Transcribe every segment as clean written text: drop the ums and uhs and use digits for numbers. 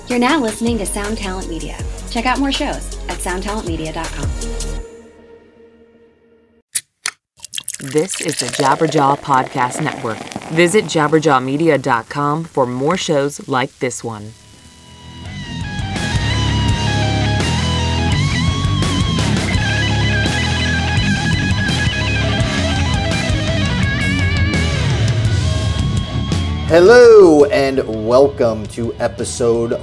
You're now listening to Sound Talent Media. Check out more shows at soundtalentmedia.com. This is the Jabberjaw Podcast Network. Visit jabberjawmedia.com for more shows like this one. Hello and welcome to episode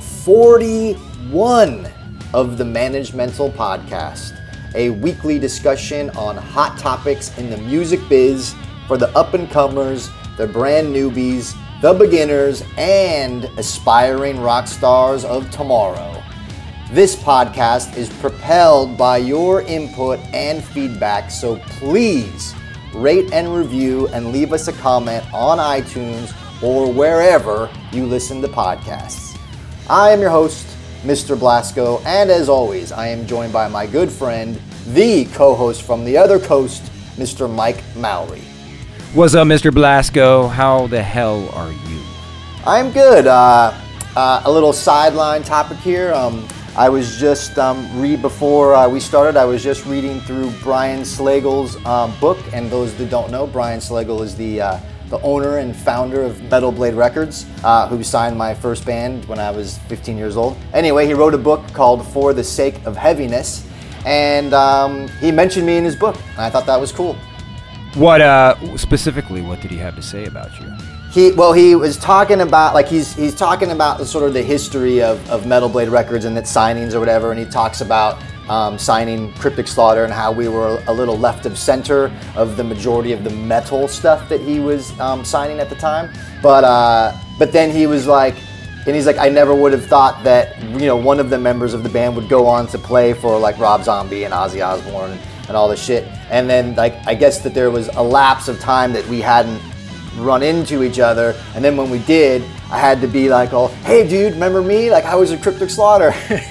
41 of the Managemental Podcast, a weekly discussion on hot topics in the music biz for the up-and-comers, the brand newbies, the beginners, and aspiring rock stars of tomorrow. This podcast is propelled by your input and feedback, so please rate and review and leave us a comment on iTunes or wherever you listen to podcasts. I am your host, Mr. Blasco, and as always, I am joined by my good friend, the co-host from the other coast, Mr. Mike Mowry. What's up, Mr. Blasco? How the hell are you? I'm good. A little sideline topic here. I was just, before we started, I was just reading through Brian Slagel's book, and those that don't know, Brian Slagel is the owner and founder of Metal Blade Records, who signed my first band when I was 15 years old. Anyway, he wrote a book called For the Sake of Heaviness, and he mentioned me in his book, and I thought that was cool. What, specifically, what did he have to say about you? He was talking about, he's talking about sort of the history of Metal Blade Records and its signings or whatever, and he talks about signing Cryptic Slaughter and how we were a little left of center of the majority of the metal stuff that he was signing at the time. But then he was like, and he's like, I never would have thought that, one of the members of the band would go on to play for like Rob Zombie and Ozzy Osbourne and all this shit. And then I guess that there was a lapse of time that we hadn't run into each other, and then when we did, I had to be like, oh, hey dude, remember me? Like I was a Cryptic Slaughter.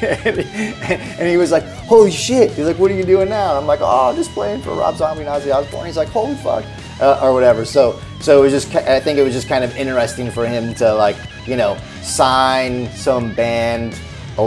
and he was like, holy shit. He's like, what are you doing now? And I'm like, oh, just playing for Rob Zombie and Ozzy Osbourne. He's like, holy fuck, or whatever. So it was just, I think it was just kind of interesting for him to sign some band,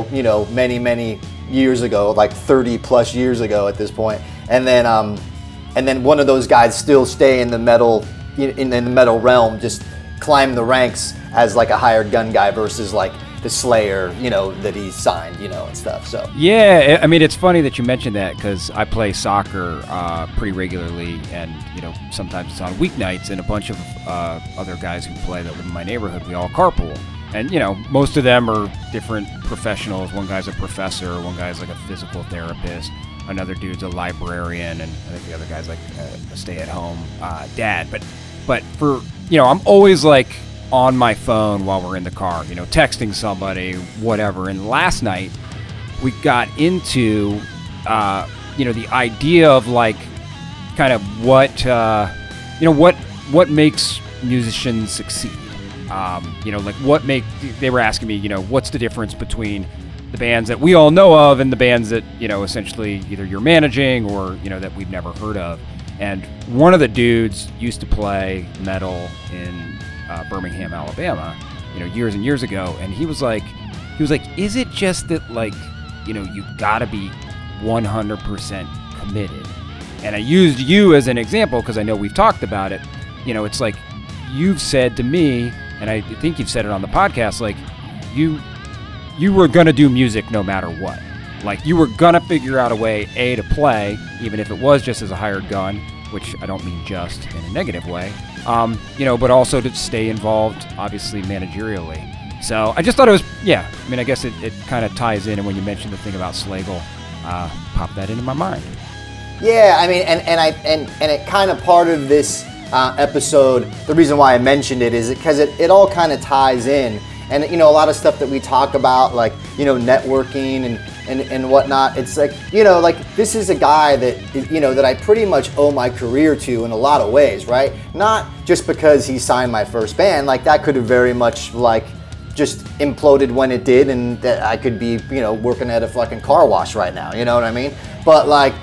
many years ago, like 30 plus years ago at this point. And then one of those guys still stay in the metal realm, just climb the ranks as like a hired gun guy versus like the Slayer, that he signed, and stuff. So yeah, I mean, it's funny that you mentioned that because I play soccer pretty regularly, and sometimes it's on weeknights, and a bunch of other guys who play that live in my neighborhood, we all carpool, and most of them are different professionals. One guy's a professor, one guy's like a physical therapist, another dude's a librarian, and I think the other guy's like a stay-at-home dad. But for, I'm always like on my phone while we're in the car, texting somebody, whatever. And last night we got into, the idea of like kind of what makes musicians succeed. They were asking me, what's the difference between the bands that we all know of and the bands that, essentially either you're managing or, that we've never heard of. And one of the dudes used to play metal in Birmingham, Alabama, years and years ago. And he was like, is it just that you gotta be 100% committed? And I used you as an example because I know we've talked about it. It's like you've said to me, and I think you've said it on the podcast, like you were gonna do music no matter what. Like you were gonna figure out a way, to play, even if it was just as a hired gun, which I don't mean just in a negative way, but also to stay involved, obviously managerially. So I just thought it was, I guess it kind of ties in, and when you mentioned the thing about Slagel, popped that into my mind. Yeah, I mean, and it kind of part of this episode, the reason why I mentioned it is because it all kind of ties in. And a lot of stuff that we talk about, like networking and whatnot. It's like this is a guy that that I pretty much owe my career to in a lot of ways, right? Not just because he signed my first band, like that could have very much just imploded when it did, and that I could be working at a fucking car wash right now. You know what I mean? But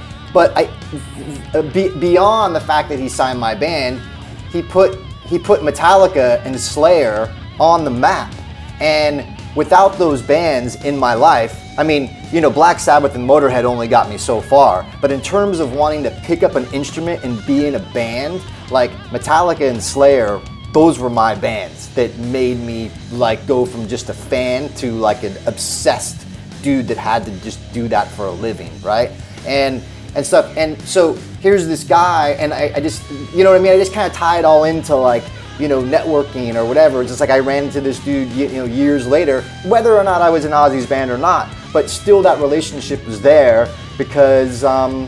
beyond the fact that he signed my band, he put Metallica and Slayer on the map. And without those bands in my life, I mean, you know, Black Sabbath and Motorhead only got me so far, but in terms of wanting to pick up an instrument and be in a band, like Metallica and Slayer, those were my bands that made me like go from just a fan to like an obsessed dude that had to just do that for a living, right? And stuff. And so here's this guy, and I just, you know what I mean? I just kind of tie it all into like, you know, networking or whatever. It's just like I ran into this dude, you know, years later, whether or not I was in Ozzy's band or not, but still that relationship was there because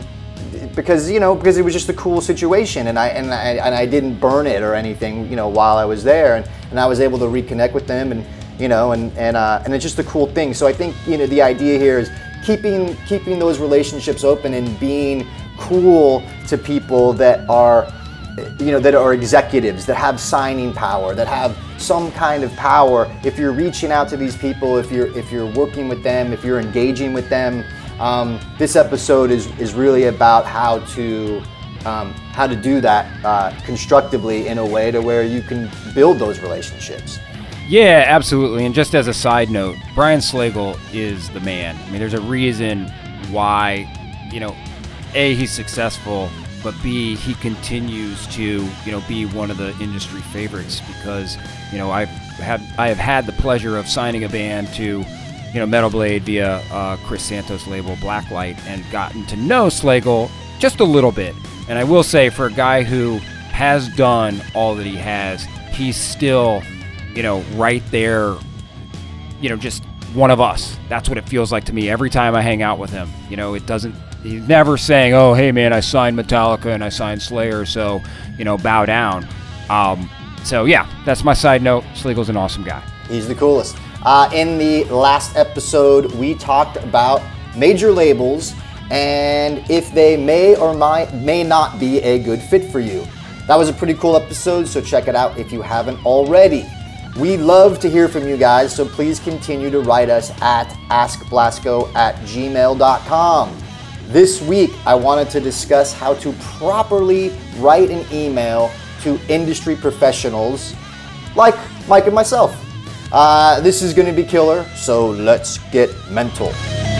it was just a cool situation, and I didn't burn it or anything, you know, while I was there, and I was able to reconnect with them, and you know, and it's just a cool thing. So I think, you know, the idea here is keeping those relationships open and being cool to people that are, you know, that are executives, that have signing power, that have some kind of power. If you're reaching out to these people, if you're working with them, if you're engaging with them, this episode is really about how to do that constructively in a way to where you can build those relationships. Yeah, absolutely. And just as a side note, Brian Slagel is the man. I mean, there's a reason why, you know, A, he's successful, but B, he continues to, you know, be one of the industry favorites because, you know, I have had the pleasure of signing a band to, you know, Metal Blade via Chris Santos' label Blacklight, and gotten to know Slagel just a little bit. And I will say, for a guy who has done all that he has, he's still, you know, right there, you know, just one of us. That's what it feels like to me every time I hang out with him. You know, he's never saying, oh, hey man, I signed Metallica and I signed Slayer, so, you know, bow down. So yeah, that's my side note. Slagel's an awesome guy. He's the coolest. In the last episode, we talked about major labels and if they may or may not be a good fit for you. That was a pretty cool episode, so check it out if you haven't already. We love to hear from you guys, so please continue to write us at askblasco@gmail.com. This week, I wanted to discuss how to properly write an email to industry professionals like Mike and myself. This is going to be killer, so let's get mental.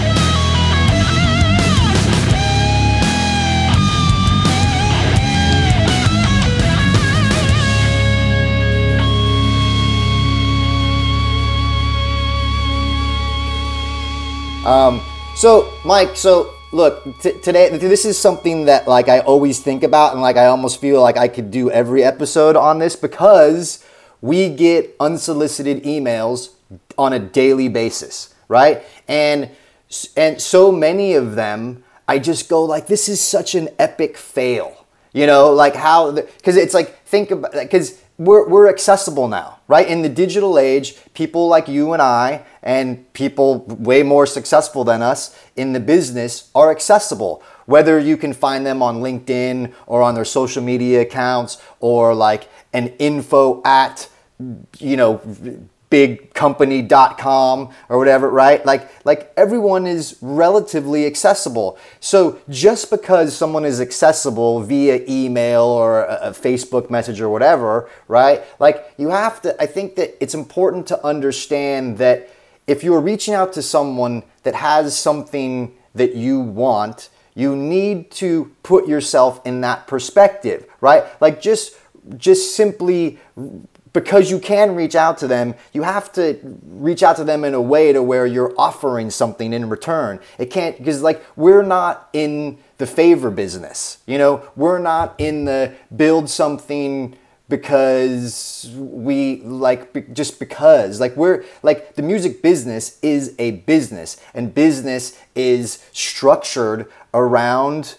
So Mike, look, today, this is something that like I always think about, and like I almost feel like I could do every episode on this because we get unsolicited emails on a daily basis, right? And so many of them, I just go like, this is such an epic fail, you know, like how, because it's like, think about, because we're accessible now, right? In the digital age, people like you and I and people way more successful than us in the business are accessible. Whether you can find them on LinkedIn or on their social media accounts or like an info at, you know, bigcompany.com or whatever, right? Like everyone is relatively accessible. So just because someone is accessible via email or a Facebook message or whatever, right? Like you have to, I think that it's important to understand that if you're reaching out to someone that has something that you want, you need to put yourself in that perspective, right? Like just simply because you can reach out to them, you have to reach out to them in a way to where you're offering something in return. It can't, because like we're not in the favor business, you know, we're not in the build something because we like, just because, like we're like the music business is a business, and business is structured around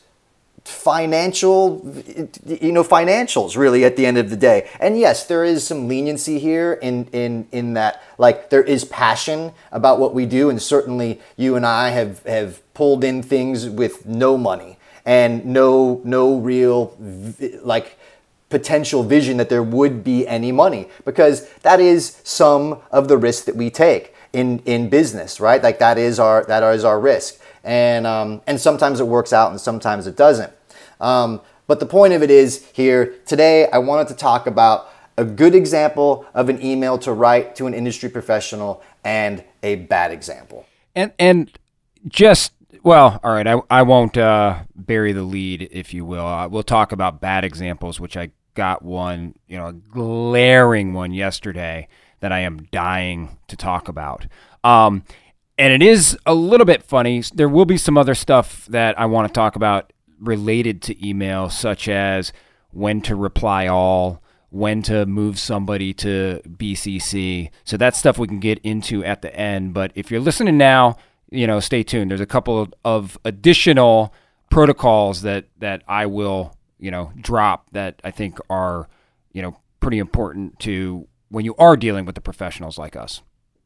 financials really at the end of the day. And yes, there is some leniency here in that, like there is passion about what we do, and certainly you and I have pulled in things with no money and no real like potential vision that there would be any money, because that is some of the risk that we take in business, right? Like that is our risk. And sometimes it works out and sometimes it doesn't. But the point of it is here today, I wanted to talk about a good example of an email to write to an industry professional and a bad example. And just, well, all right, I won't bury the lead, if you will. We'll talk about bad examples, which I got one, a glaring one yesterday that I am dying to talk about. And it is a little bit funny. There will be some other stuff that I want to talk about related to email, such as when to reply all, when to move somebody to BCC. So that's stuff we can get into at the end. But if you're listening now, stay tuned. There's a couple of additional protocols that I will, drop that I think are, pretty important to when you are dealing with the professionals like us.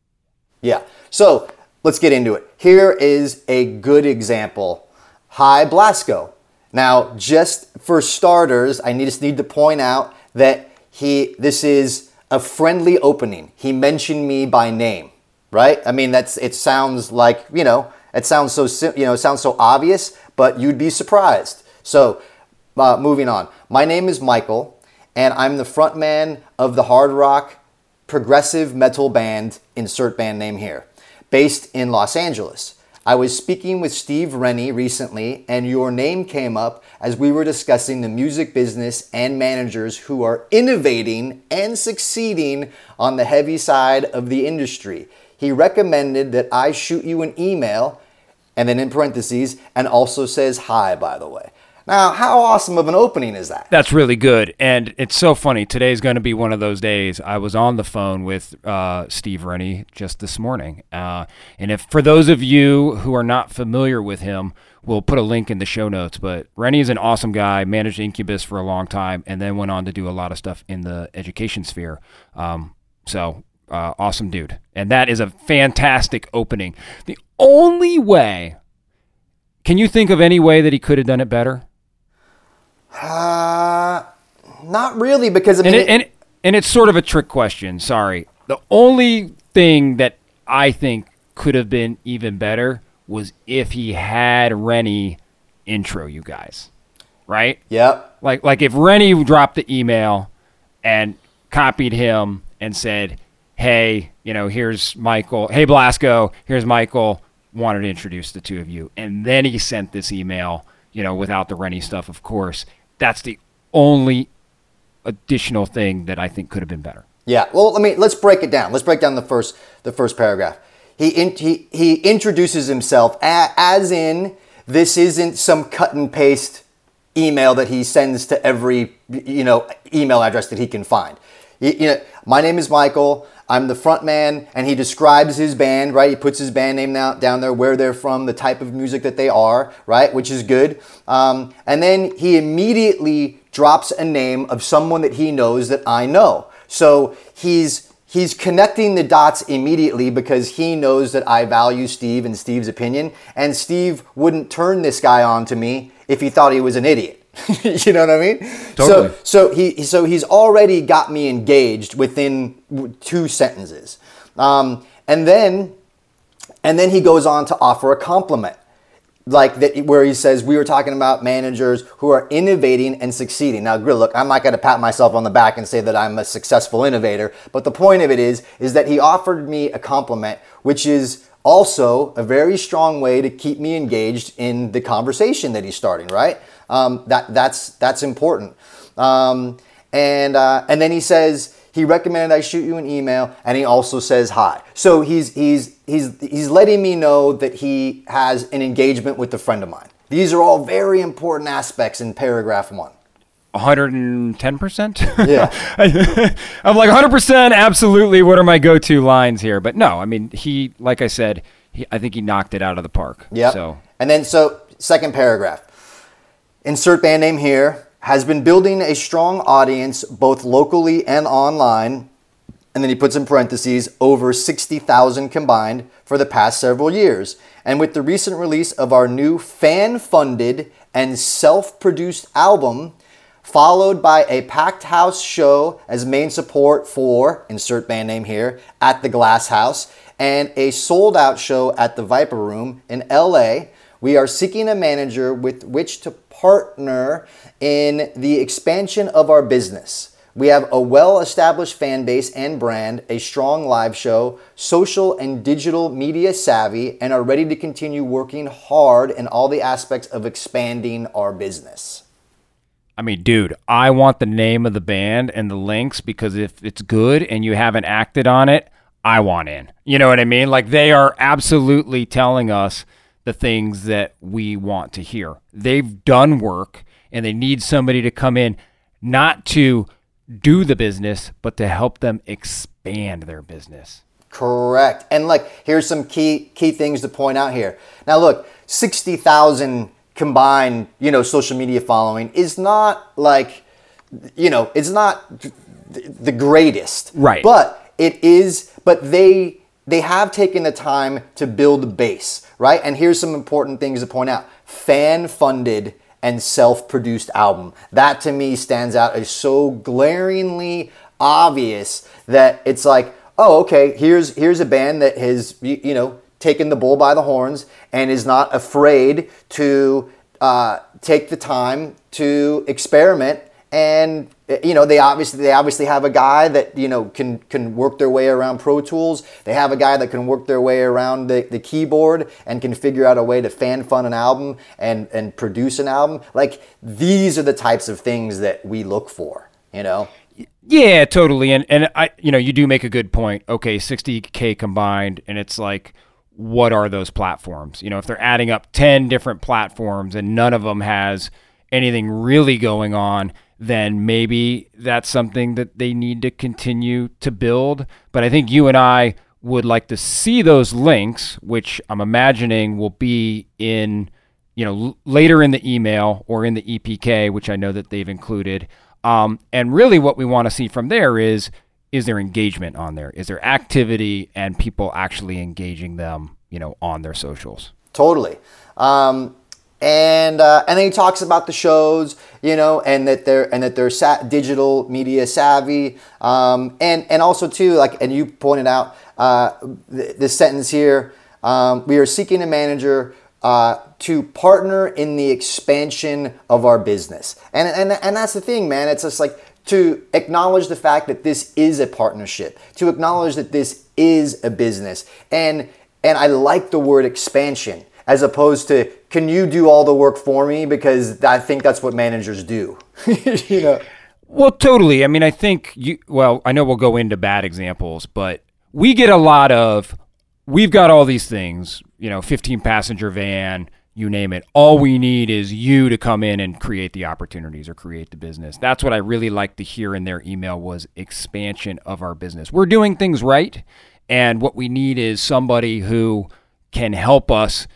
Yeah. So let's get into it. Here is a good example. Hi, Blasco. Now, just for starters, I just need to point out that this is a friendly opening. He mentioned me by name, right? I mean, it sounds like, it sounds so, it sounds so obvious, but you'd be surprised. So, moving on. My name is Michael, and I'm the frontman of the hard rock progressive metal band, insert band name here, based in Los Angeles. I was speaking with Steve Rennie recently, and your name came up as we were discussing the music business and managers who are innovating and succeeding on the heavy side of the industry. He recommended that I shoot you an email, and then in parentheses, and also says hi, by the way. Now, how awesome of an opening is that? That's really good. And it's so funny. Today's going to be one of those days. I was on the phone with Steve Rennie just this morning. And if for those of you who are not familiar with him, we'll put a link in the show notes. But Rennie is an awesome guy, managed Incubus for a long time, and then went on to do a lot of stuff in the education sphere. Awesome dude. And that is a fantastic opening. The only way, can you think of any way that he could have done it better? Not really, because I mean, and it's sort of a trick question. Sorry. The only thing that I think could have been even better was if he had Rennie intro you guys, right? Yep. Like if Rennie dropped the email and copied him and said, "Hey, here's Michael. Hey, Blasco, here's Michael. Wanted to introduce the two of you," and then he sent this email, without the Rennie stuff, of course. That's the only additional thing that I think could have been better. Yeah. Well, let's break it down. Let's break down the first paragraph. He introduces himself as in this isn't some cut and paste email that he sends to every email address that he can find. My name is Michael. I'm the front man, and he describes his band, right? He puts his band name down there, where they're from, the type of music that they are, right? Which is good. And then he immediately drops a name of someone that he knows that I know. So he's connecting the dots immediately because he knows that I value Steve and Steve's opinion, and Steve wouldn't turn this guy on to me if he thought he was an idiot. You know what I mean? Totally. So he's already got me engaged within 2 sentences, and then he goes on to offer a compliment, like that, where he says we were talking about managers who are innovating and succeeding. Now, look, I'm not going to pat myself on the back and say that I'm a successful innovator, but the point of it is that he offered me a compliment, which is also a very strong way to keep me engaged in the conversation that he's starting, right? That's important. And then he says he recommended I shoot you an email, and he also says hi. So he's letting me know that he has an engagement with a friend of mine. These are all very important aspects in paragraph 1. 110%? Yeah. I'm like 100%, absolutely. What are my go-to lines here? But no, I mean, like I said, I think he knocked it out of the park. Yeah. So. And then, second paragraph. Insert band name here, has been building a strong audience both locally and online. And then he puts in parentheses, over 60,000 combined for the past several years. And with the recent release of our new fan-funded and self-produced album, followed by a packed house show as main support for, insert band name here, at the Glass House, and a sold-out show at the Viper Room in LA, we are seeking a manager with which to partner in the expansion of our business. We have a well-established fan base and brand, a strong live show, social and digital media savvy, and are ready to continue working hard in all the aspects of expanding our business. I mean, dude, I want the name of the band and the links, because if it's good and you haven't acted on it, I want in. You know what I mean? Like, they are absolutely telling us the things that we want to hear. They've done work, and they need somebody to come in, not to do the business, but to help them expand their business. Correct. And like, here's some key things to point out here. Now look, 60,000 combined, social media following is not like, it's not the greatest. Right. But they have taken the time to build a base, right? And here's some important things to point out. Fan-funded and self-produced album. That to me stands out as so glaringly obvious that it's like, oh, okay, here's a band that has, taken the bull by the horns and is not afraid to take the time to experiment. And they obviously have a guy that can work their way around Pro Tools. They have a guy that can work their way around the keyboard and can figure out a way to fan fund an album and produce an album. Like, these are the types of things that we look for. Yeah, totally. And I, you do make a good point. Okay, 60K combined, and it's like, what are those platforms? If they're adding up 10 different platforms and none of them has anything really going on, then maybe that's something that they need to continue to build. But I think you and I would like to see those links, which I'm imagining will be in, later in the email or in the EPK, which I know that they've included. And really what we want to see from there is there engagement on there? Is there activity and people actually engaging them, on their socials? Totally. And then he talks about the shows, and that they're digital media savvy, and also too, like, and you pointed out this sentence here: we are seeking a manager to partner in the expansion of our business, and that's the thing, man. It's just like, to acknowledge the fact that this is a partnership, to acknowledge that this is a business, and I like the word expansion, as opposed to, can you do all the work for me? Because I think that's what managers do. Well, totally. I mean, I think I know we'll go into bad examples, but we get a lot of, we've got all these things, 15 passenger van, you name it. All we need is you to come in and create the opportunities or create the business. That's what I really like to hear in their email, was expansion of our business. We're doing things right, and what we need is somebody who can help us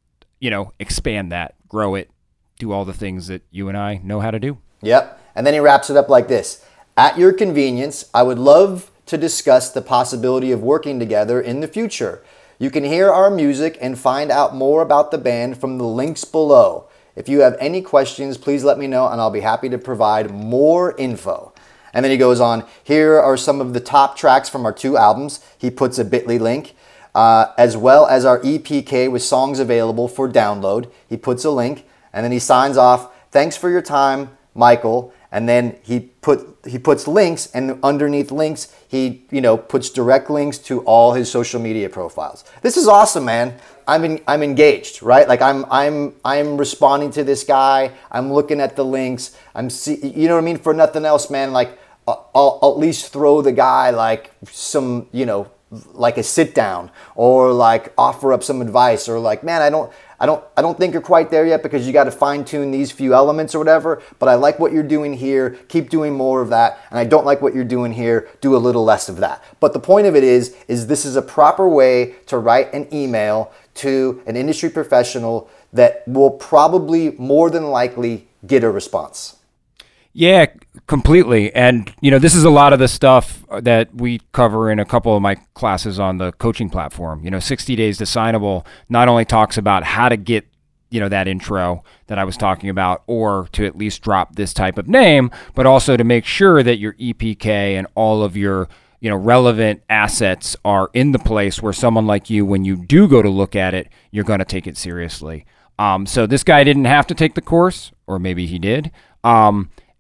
expand that, grow it, do all the things that you and I know how to do. Yep. And then he wraps it up like this: at your convenience, I would love to discuss the possibility of working together in the future. You can hear our music and find out more about the band from the links below. If you have any questions, please let me know and I'll be happy to provide more info. And then he goes on, here are some of the top tracks from our 2 albums. He puts a bit.ly link. As well as our EPK with songs available for download. He puts a link, and then he signs off, thanks for your time, Michael. And then he puts links, and underneath links, he puts direct links to all his social media profiles. This is awesome, man. I'm engaged, right? Like, I'm responding to this guy. I'm looking at the links. You know what I mean? For nothing else, man. Like, I'll at least throw the guy like some, like a sit down, or like offer up some advice, or like, man, I don't think you're quite there yet because you got to fine tune these few elements or whatever, but I like what you're doing here. Keep doing more of that. And I don't like what you're doing here. Do a little less of that. But the point of it is this is a proper way to write an email to an industry professional that will probably more than likely get a response. Yeah, completely. And, this is a lot of the stuff that we cover in a couple of my classes on the coaching platform. 60 Days to Signable not only talks about how to get, that intro that I was talking about, or to at least drop this type of name, but also to make sure that your EPK and all of your, relevant assets are in the place where someone like you, when you do go to look at it, you're going to take it seriously. So this guy didn't have to take the course, or maybe he did.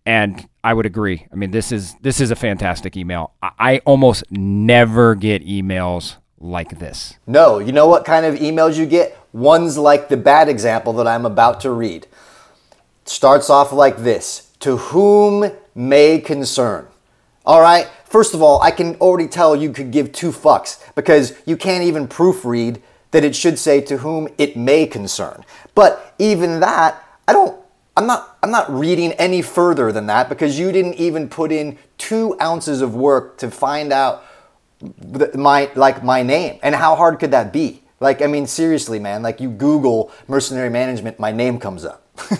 And I would agree. I mean, this is a fantastic email. I almost never get emails like this. No, you know what kind of emails you get? Ones like the bad example that I'm about to read. Starts off like this: to whom may concern. All right, first of all, I can already tell you could give two fucks because you can't even proofread that it should say to whom it may concern. But even that, I'm not reading any further than that because you didn't even put in 2 ounces of work to find out my name. And how hard could that be? Like, I mean, seriously, man, like you Google mercenary management, my name comes up.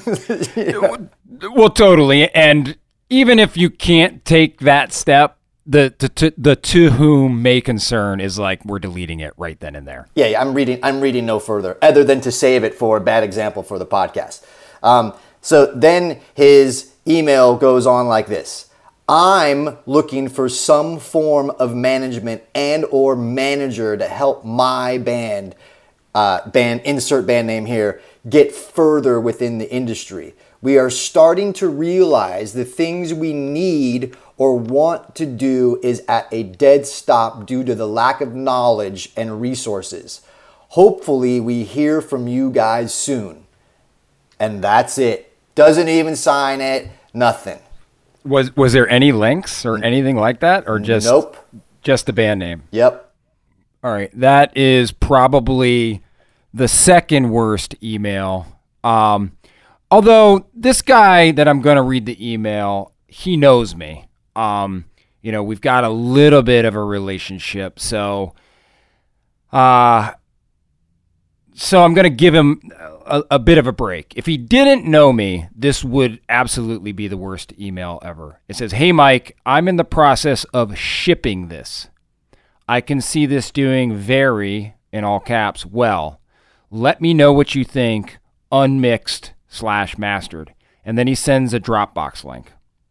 Well, totally. And even if you can't take that step, the to whom may concern is like we're deleting it right then and there. Yeah, I'm reading no further other than to save it for a bad example for the podcast. So then his email goes on like this: I'm looking for some form of management and or manager to help my band, insert band name here, get further within the industry. We are starting to realize the things we need or want to do is at a dead stop due to the lack of knowledge and resources. Hopefully we hear from you guys soon. And that's it. Doesn't even sign it, nothing. Was there any links or anything like that, or just Nope. Just the band name? Yep. All right, that is probably the second worst email. Although this guy that I'm going to read the email, he knows me. We've got a little bit of a relationship, so I'm going to give him a bit of a break. If he didn't know me, this would absolutely be the worst email ever. It says, "Hey Mike, I'm in the process of shipping this. I can see this doing very, in all caps, well. Let me know what you think, unmixed/mastered." And then he sends a Dropbox link.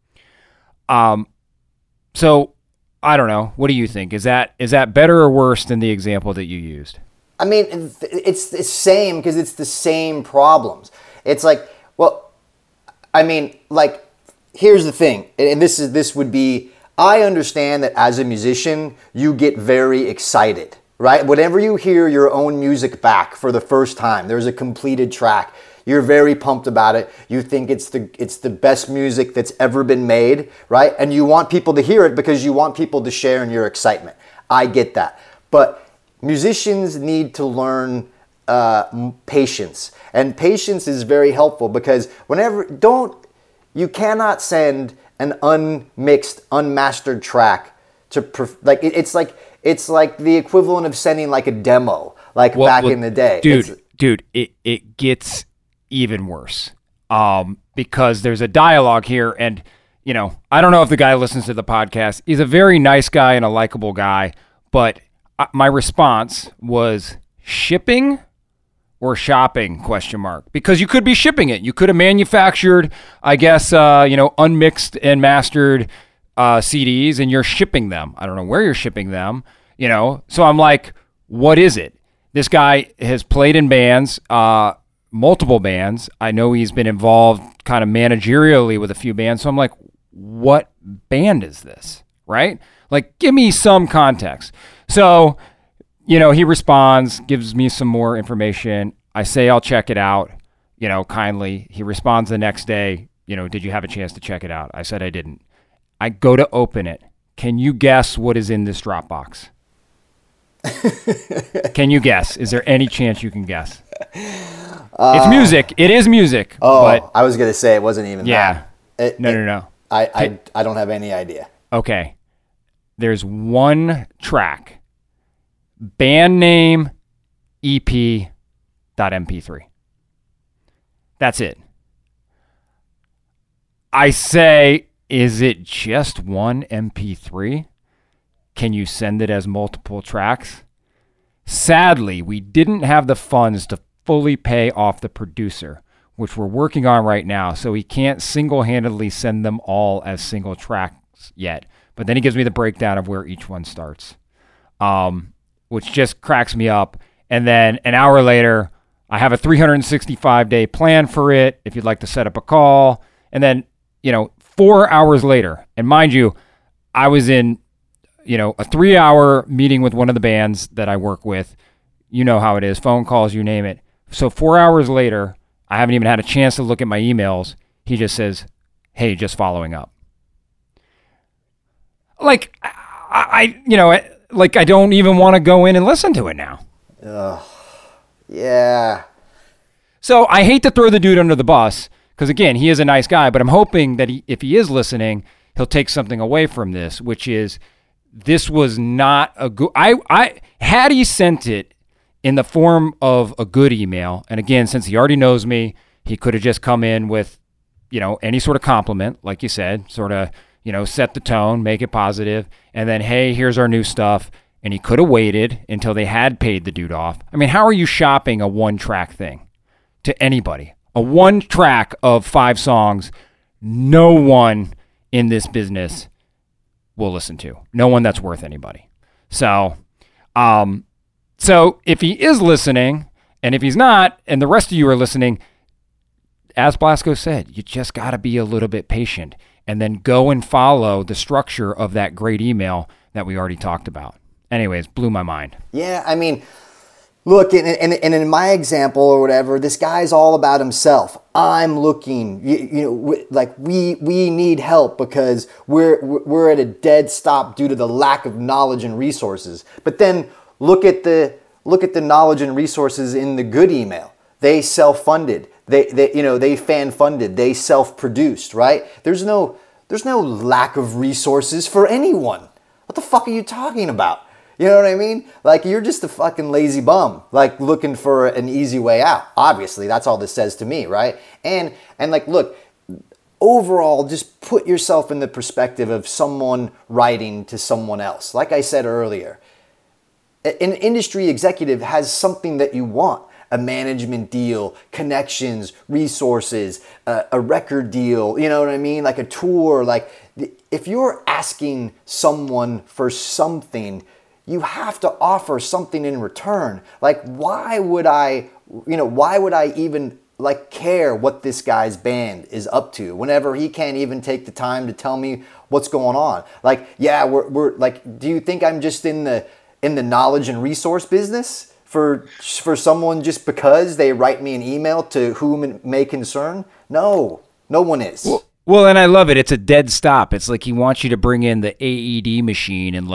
So I don't know. What do you think? Is that better or worse than the example that you used? I mean, it's the same because it's the same problems. It's like, well, I mean, like, here's the thing, and this would be, I understand that as a musician, you get very excited, right? Whenever you hear your own music back for the first time, there's a completed track, you're very pumped about it. You think it's the best music that's ever been made, right? And you want people to hear it because you want people to share in your excitement. I get that. But musicians need to learn patience, and patience is very helpful because you cannot send an unmixed, unmastered track to it's like the equivalent of sending like a demo, back in the day. Dude, it gets even worse because there's a dialogue here, and I don't know if the guy listens to the podcast. He's a very nice guy and a likable guy, but my response was shipping or shopping ? Because you could be shipping it. You could have manufactured, I guess, unmixed and mastered CDs, and you're shipping them. I don't know where you're shipping them, So I'm like, what is it? This guy has played in bands, multiple bands. I know he's been involved kind of managerially with a few bands. So I'm like, what band is this? Right? Like, give me some context. So, he responds, gives me some more information. I say I'll check it out, kindly. He responds the next day, did you have a chance to check it out? I said I didn't. I go to open it. Can you guess what is in this Dropbox? Can you guess? Is there any chance you can guess? It's music. It is music. Oh, but I was going to say it wasn't even that. No. I don't have any idea. Okay. There's one track, band name, EP.mp3. That's it. I say, is it just one MP3? Can you send it as multiple tracks? Sadly, we didn't have the funds to fully pay off the producer, which we're working on right now, so he can't single-handedly send them all as single tracks yet. But then he gives me the breakdown of where each one starts, which just cracks me up. And then an hour later, I have a 365-day plan for it if you'd like to set up a call. And then, 4 hours later, and mind you, I was in, a 3-hour meeting with one of the bands that I work with. You know how it is, phone calls, you name it. So 4 hours later, I haven't even had a chance to look at my emails. He just says, hey, just following up. Like, I don't even want to go in and listen to it now. Yeah. So I hate to throw the dude under the bus because, again, he is a nice guy, but I'm hoping that if he is listening, he'll take something away from this, which is this was not a good... I had he sent it in the form of a good email, and again, since he already knows me, he could have just come in with, any sort of compliment, like you said, sort of, set the tone, make it positive, and then, hey, here's our new stuff. And he could have waited until they had paid the dude off. I mean, how are you shopping a one-track thing to anybody? A one track of 5 songs, no one in this business will listen to. No one that's worth anybody. So if he is listening, and if he's not, and the rest of you are listening, as Blasco said, you just got to be a little bit patient and then go and follow the structure of that great email that we already talked about. Anyways, blew my mind. Yeah, I mean, look, and in my example or whatever, this guy's all about himself. I'm looking, we need help because we're at a dead stop due to the lack of knowledge and resources. But then look at the knowledge and resources in the good email. They self-funded. They fan-funded. They self-produced, right? There's no lack of resources for anyone. What the fuck are you talking about? You know what I mean? Like, you're just a fucking lazy bum, like looking for an easy way out. Obviously, that's all this says to me, right? And like, look, overall, just put yourself in the perspective of someone writing to someone else. Like I said earlier, an industry executive has something that you want. A management deal, connections, resources, a record deal, you know what I mean? Like a tour, like if you're asking someone for something, you have to offer something in return. Like, why would I even like care what this guy's band is up to whenever he can't even take the time to tell me what's going on? Like, yeah, we're like, do you think I'm just in the knowledge and resource business for someone just because they write me an email to whom it may concern? No one is. Well, and I love it. It's a dead stop. It's like he wants you to bring in the AED machine and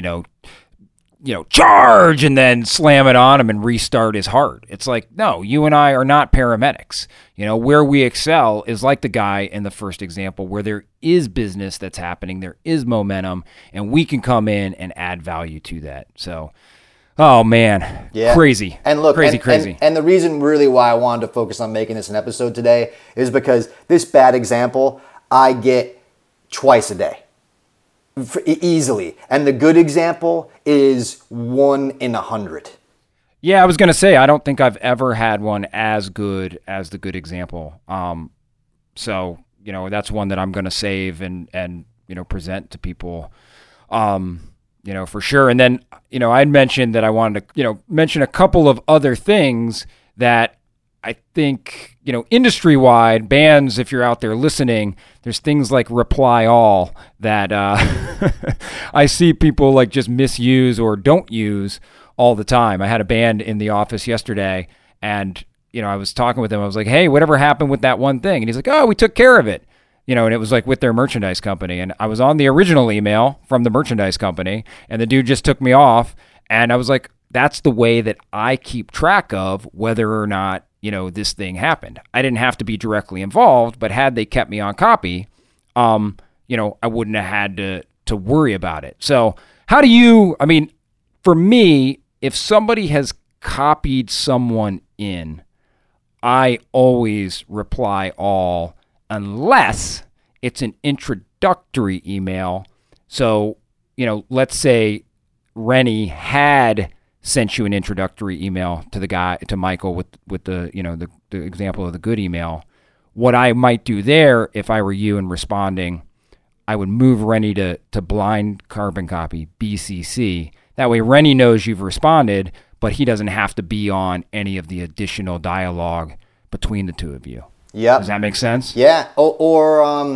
charge and then slam it on him and restart his heart. It's like, no, you and I are not paramedics. Where we excel is like the guy in the first example where there is business that's happening, there is momentum, and we can come in and add value to that. So, oh man, yeah. Crazy. And look, crazy. And the reason really why I wanted to focus on making this an episode today is because this bad example I get twice a day. Easily. And the good example is 1 in 100. Yeah, I was going to say, I don't think I've ever had one as good as the good example. So, that's one that I'm going to save and present to people, for sure. And then, I'd mentioned that I wanted to, mention a couple of other things that I think, industry-wide, bands, if you're out there listening, there's things like reply all that I see people like just misuse or don't use all the time. I had a band in the office yesterday and, I was talking with him. I was like, hey, whatever happened with that one thing? And he's like, oh, we took care of it. And it was like with their merchandise company. And I was on the original email from the merchandise company and the dude just took me off. And I was like, that's the way that I keep track of whether or not this thing happened. I didn't have to be directly involved, but had they kept me on copy, I wouldn't have had to worry about it. So for me, if somebody has copied someone in, I always reply all unless it's an introductory email. So, let's say Rennie had sent you an introductory email to Michael with the the example of the good email. What I might do there, if I were you and responding, I would move Rennie to blind carbon copy BCC. That way Rennie knows you've responded, but he doesn't have to be on any of the additional dialogue between the two of you. Yeah. Does that make sense? Yeah. Or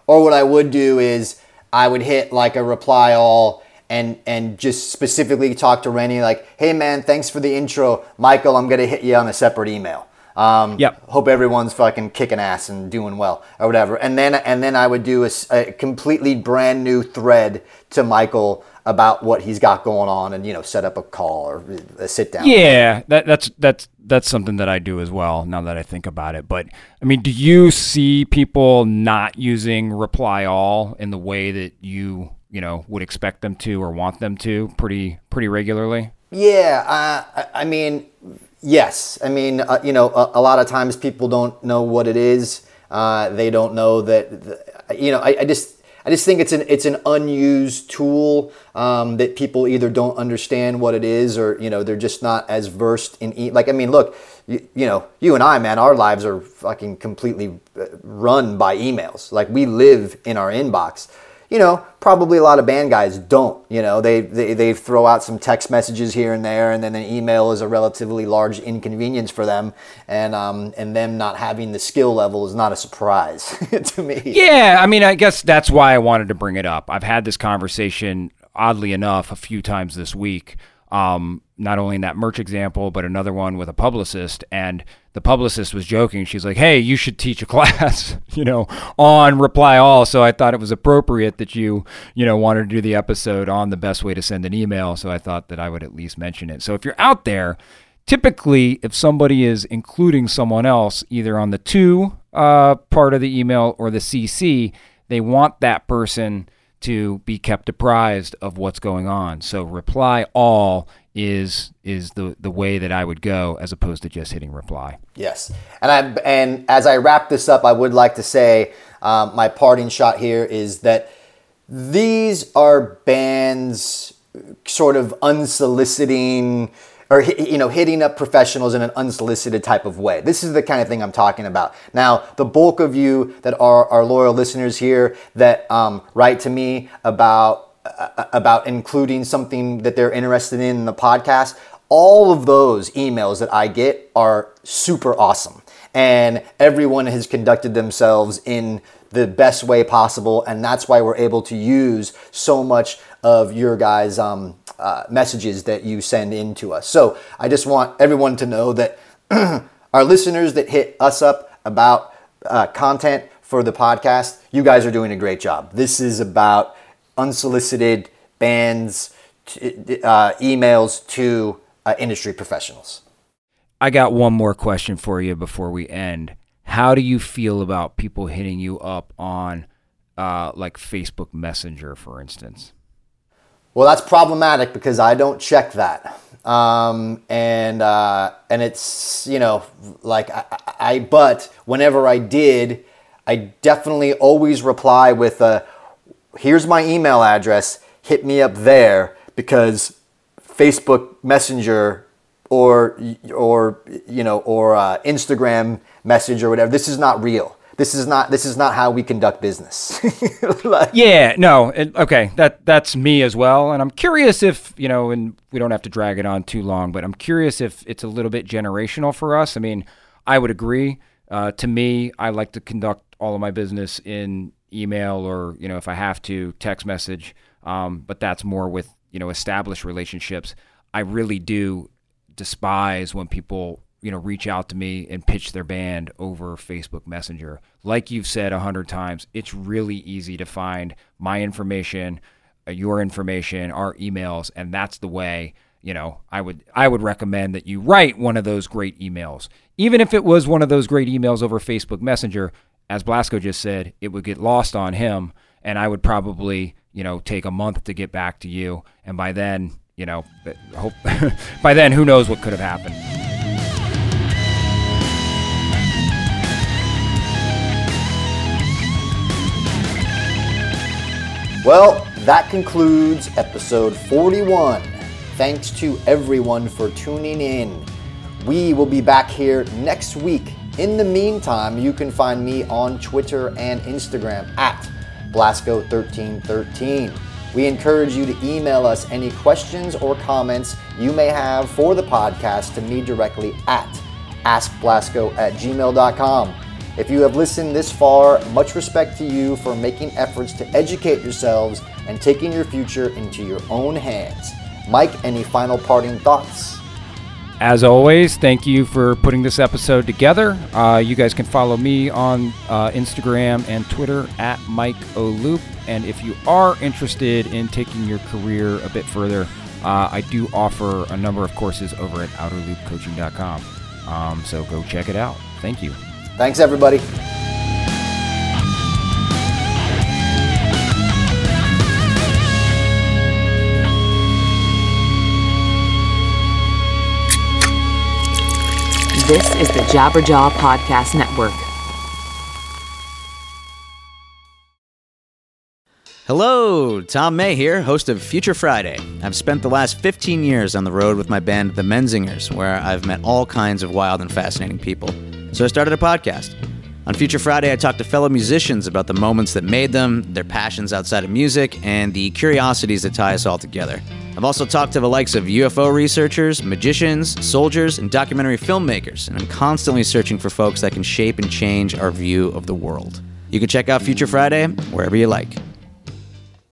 Or what I would do is I would hit like a reply all and just specifically talk to Rennie like, hey man, thanks for the intro. Michael, I'm going to hit you on a separate email. Hope everyone's fucking kicking ass and doing well or whatever. And then I would do a completely brand new thread to Michael about what he's got going on and, you know, set up a call or a sit down. Yeah, that's something that I do as well now that I think about it. But I mean, do you see people not using reply all in the way that you would expect them to or want them to pretty regularly? Yeah, I mean, yes. I mean, a lot of times people don't know what it is. They don't know that, I just think it's an unused tool that people either don't understand what it is or, they're just not as versed in like, I mean, look, you and I, man, our lives are fucking completely run by emails. Like we live in our inbox. Probably a lot of band guys don't. They throw out some text messages here and there, and then an email is a relatively large inconvenience for them, and them not having the skill level is not a surprise to me. Yeah, I mean, I guess that's why I wanted to bring it up. I've had this conversation, oddly enough, a few times this week. Not only in that merch example, but another one with a publicist, and the publicist was joking. She's like, hey, you should teach a class, on reply all. So I thought it was appropriate that you wanted to do the episode on the best way to send an email. So I thought that I would at least mention it. So if you're out there, typically if somebody is including someone else, either on the to part of the email or the CC, they want that person to be kept apprised of what's going on. So reply all is the way that I would go as opposed to just hitting reply. Yes. And as I wrap this up, I would like to say my parting shot here is that these are bands sort of unsoliciting or, hitting up professionals in an unsolicited type of way. This is the kind of thing I'm talking about. Now, the bulk of you that are our loyal listeners here that write to me about including something that they're interested in the podcast, all of those emails that I get are super awesome. And everyone has conducted themselves in the best way possible. And that's why we're able to use so much of your guys' messages that you send in to us. So I just want everyone to know that our listeners that hit us up about content for the podcast, you guys are doing a great job. This is about unsolicited bands, emails to industry professionals. I got one more question for you before we end. How do you feel about people hitting you up on like Facebook Messenger, for instance? Well, that's problematic because I don't check that. And it's, but whenever I did, I definitely always reply with here's my email address, hit me up there, because Facebook Messenger or Instagram message or whatever, this is not real. This is not how we conduct business. Okay, that's me as well. And I'm curious if, and we don't have to drag it on too long, but I'm curious if it's a little bit generational for us. I mean, I would agree. To me, I like to conduct all of my business in email or, if I have to, text message. But that's more with, established relationships. I really do despise when people reach out to me and pitch their band over Facebook Messenger. Like you've said 100 times, it's really easy to find my information, your information, our emails, and that's the way, I would recommend that you write one of those great emails. Even if it was one of those great emails over Facebook Messenger, as Blasko just said, it would get lost on him, and I would probably, take a month to get back to you, and by then, by then, who knows what could have happened. Well, that concludes episode 41. Thanks to everyone for tuning in. We will be back here next week. In the meantime, you can find me on Twitter and Instagram at Blasko1313. We encourage you to email us any questions or comments you may have for the podcast to me directly at askblasko@gmail.com. If you have listened this far, much respect to you for making efforts to educate yourselves and taking your future into your own hands. Mike, any final parting thoughts? As always, thank you for putting this episode together. You guys can follow me on Instagram and Twitter at Mike O'Loop. And if you are interested in taking your career a bit further, I do offer a number of courses over at outerloopcoaching.com. So go check it out. Thank you. Thanks, everybody. This is the Jabberjaw Podcast Network. Hello, Tom May here, host of Future Friday. I've spent the last 15 years on the road with my band, The Menzingers, where I've met all kinds of wild and fascinating people. So I started a podcast. On Future Friday, I talk to fellow musicians about the moments that made them, their passions outside of music, and the curiosities that tie us all together. I've also talked to the likes of UFO researchers, magicians, soldiers, and documentary filmmakers, and I'm constantly searching for folks that can shape and change our view of the world. You can check out Future Friday wherever you like.